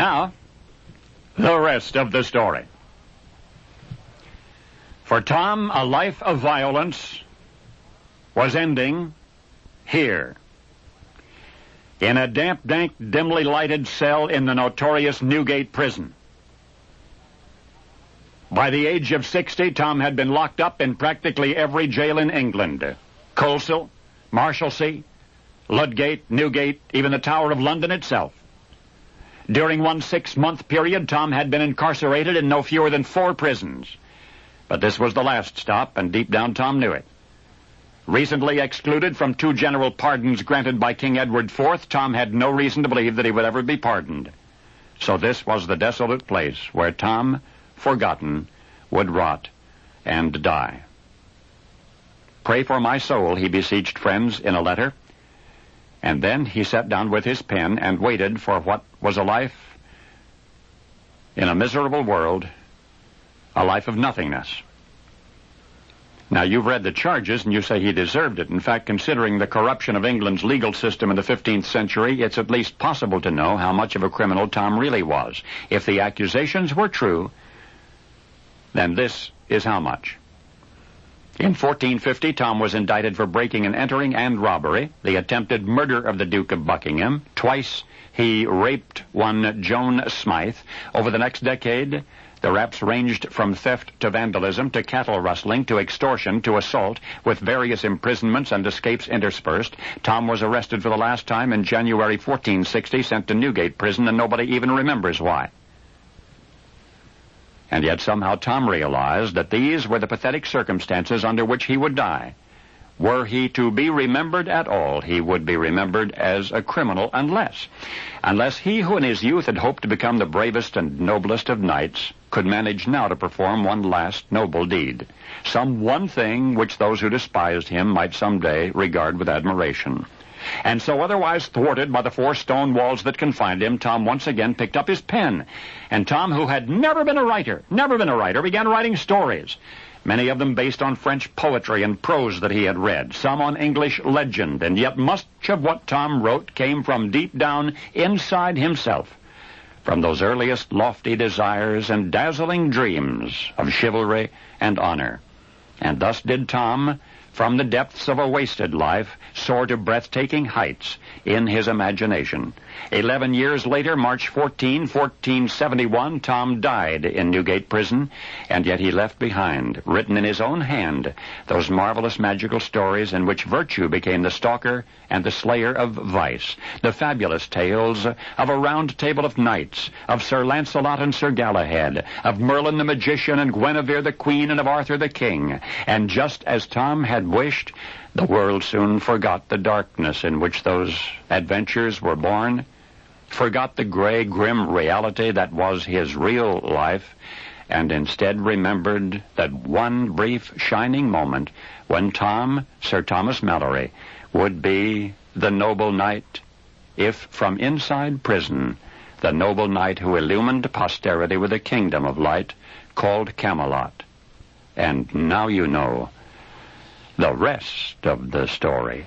Now, the rest of the story. For Tom, a life of violence was ending here, in a damp, dank, dimly lighted cell in the notorious Newgate prison. By the age of 60, Tom had been locked up in practically every jail in England. Coleshill, Marshalsea, Ludgate, Newgate, even the Tower of London itself. During one 6-month period, Tom had been incarcerated in no fewer than 4 prisons. But this was the last stop, and deep down Tom knew it. Recently excluded from 2 general pardons granted by King Edward IV, Tom had no reason to believe that he would ever be pardoned. So this was the desolate place where Tom, forgotten, would rot and die. "Pray for my soul," he beseeched friends in a letter. And then he sat down with his pen and waited for what was a life in a miserable world, a life of nothingness. Now, you've read the charges, and you say he deserved it. In fact, considering the corruption of England's legal system in the 15th century, it's at least possible to know how much of a criminal Tom really was. If the accusations were true, then this is how much. In 1450, Tom was indicted for breaking and entering and robbery, the attempted murder of the Duke of Buckingham. Twice he raped one Joan Smythe. Over the next decade, the raps ranged from theft to vandalism to cattle rustling to extortion to assault, with various imprisonments and escapes interspersed. Tom was arrested for the last time in January 1460, sent to Newgate prison, and nobody even remembers why. And yet somehow Tom realized that these were the pathetic circumstances under which he would die. Were he to be remembered at all, he would be remembered as a criminal unless he who in his youth had hoped to become the bravest and noblest of knights could manage now to perform one last noble deed, some one thing which those who despised him might someday regard with admiration. And so, otherwise thwarted by the 4 stone walls that confined him, Tom once again picked up his pen. And Tom, who had never been a writer, began writing stories, many of them based on French poetry and prose that he had read, some on English legend, and yet much of what Tom wrote came from deep down inside himself, from those earliest lofty desires and dazzling dreams of chivalry and honor. And thus did Tom, from the depths of a wasted life, soar to breathtaking heights in his imagination. 11 years later, March 14, 1471, Tom died in Newgate prison, and yet he left behind, written in his own hand, those marvelous magical stories in which virtue became the stalker and the slayer of vice, the fabulous tales of a round table of knights, of Sir Launcelot and Sir Galahad, of Merlin the magician and Guinevere the queen and of Arthur the king. And just as Tom had wished, the world soon forgot the darkness in which those adventures were born, forgot the gray, grim reality that was his real life, and instead remembered that one brief, shining moment when Tom, Sir Thomas Malory, would be the noble knight, if from inside prison, the noble knight who illumined posterity with a kingdom of light called Camelot. And now you know the rest of the story.